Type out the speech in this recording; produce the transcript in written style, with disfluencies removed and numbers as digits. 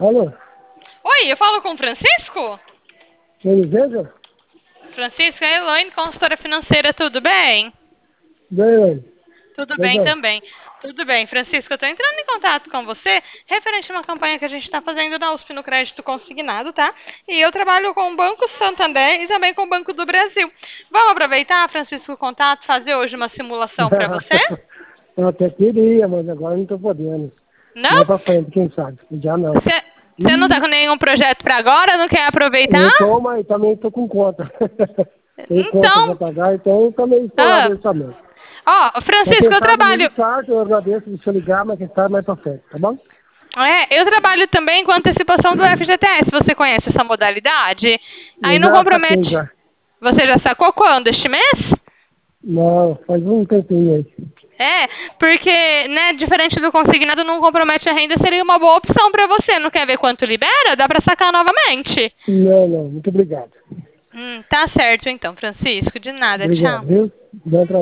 Alô? Oi, eu falo com o Francisco? Quem deseja? Francisco, é a Elaine, consultora financeira, tudo bem? Bem, Tudo bem legal. também. Tudo bem, Francisco, eu estou entrando em contato com você referente a uma campanha que a gente está fazendo na USP no crédito consignado, tá? E eu trabalho com o Banco Santander e também com o Banco do Brasil. Vamos aproveitar, Francisco, o contato, fazer hoje uma simulação para você? Eu até queria, mas agora não estou podendo. Não? Mais pra frente, quem sabe? Já não. Você não está com nenhum projeto para agora? Não quer aproveitar? Eu tô, mas também estou com conta. Tenho contas a Então, pagar, então eu também estourado ah, isso também. ó, Mas Francisco, quem eu sabe ligue trabalho. tarde, eu agradeço de você ligar, mas quem sabe mais pra frente, tá bom? Eu trabalho também com antecipação do FGTS. Você conhece essa modalidade? Aí Eu não já saquei compromete. já. Você já sacou quando? Este mês? Não, faz um tempinho aí. É, porque, né, diferente do consignado, não compromete a renda, seria uma boa opção para você. Não quer ver quanto libera? Dá para sacar novamente. Não, não, muito obrigado. Tá certo então, Francisco. De nada, Obrigado, tchau. viu? Bom trabalho.